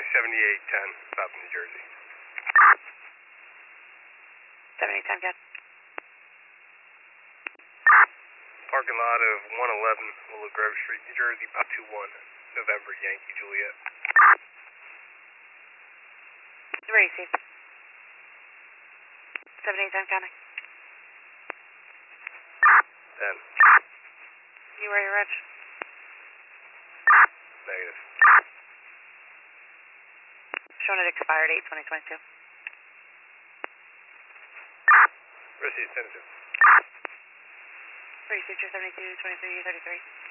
7810, South New Jersey. 7810, good. Parking lot of 111 Willow Grove Street, New Jersey, 521, November, Yankee Juliet. Received. 7810, counting. 10. You wear your reg? Negative. Showing it expired 8/2022. Received, 10-2. Received your 72, 23, 33.